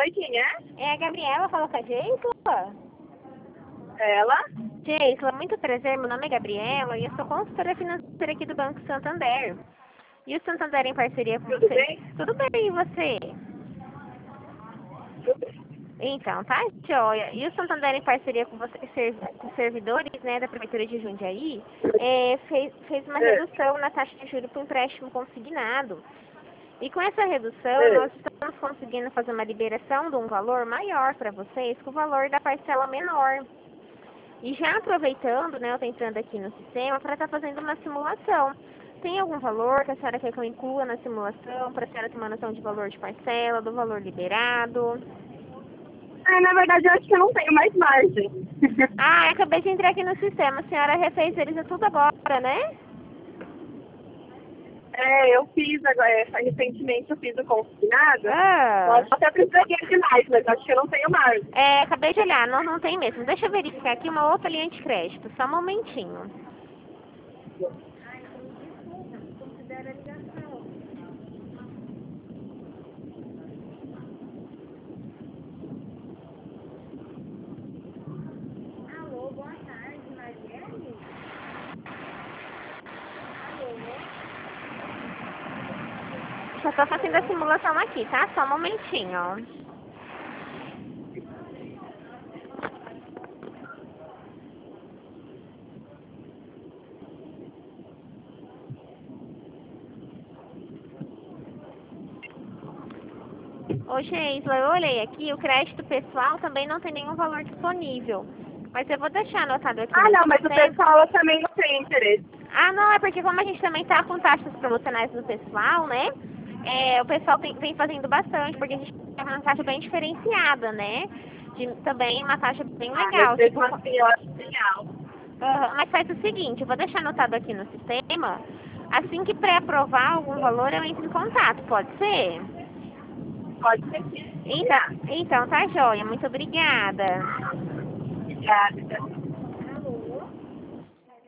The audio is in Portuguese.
Oi, quem é? É a Gabriela, fala com a Geisla. Ela? Geisla, muito prazer, meu nome é Gabriela e eu sou consultora financeira aqui do Banco Santander. E o Santander em parceria com Tudo você? bem? Tudo bem, e você? Então, tá joia. E o Santander em parceria com você, com os servidores, né, da Prefeitura de Jundiaí, fez uma redução na taxa de juros para o empréstimo consignado. E com essa redução, nós estamos conseguindo fazer uma liberação de um valor maior para vocês, com o valor da parcela menor. E já aproveitando, né, eu estou entrando aqui no sistema para estar fazendo uma simulação. Tem algum valor que a senhora quer que eu inclua na simulação, para a senhora ter uma noção de valor de parcela, do valor liberado? Na verdade, eu acho que eu não tenho mais margem. Ah, acabei de entrar aqui no sistema. A senhora refez eles tudo agora, né? Eu fiz agora, recentemente eu fiz o consignado. Ah, Eu até precisaria de mais, mas acho que eu não tenho margem. acabei de olhar. Não, não tem mesmo. Deixa eu verificar aqui uma outra linha de crédito. Só um momentinho. Alô, boa tarde, Mariane? Só tô fazendo a simulação aqui, tá? Só um momentinho. Ô, Geisla, eu olhei aqui, o crédito pessoal também não tem nenhum valor disponível. Mas eu vou deixar anotado aqui. Não, mas o pessoal também não tem interesse. Ah, não, é porque como a gente também tá com taxas promocionais no pessoal, né? O pessoal vem fazendo bastante, porque a gente tem uma taxa bem diferenciada, né? Também uma taxa bem legal. Mas mesmo assim, eu acho genial. Mas faz o seguinte, eu vou deixar anotado aqui no sistema. Assim que pré-aprovar algum valor, eu entro em contato, pode ser? Pode ser sim. Então tá joia, muito obrigada. Obrigada.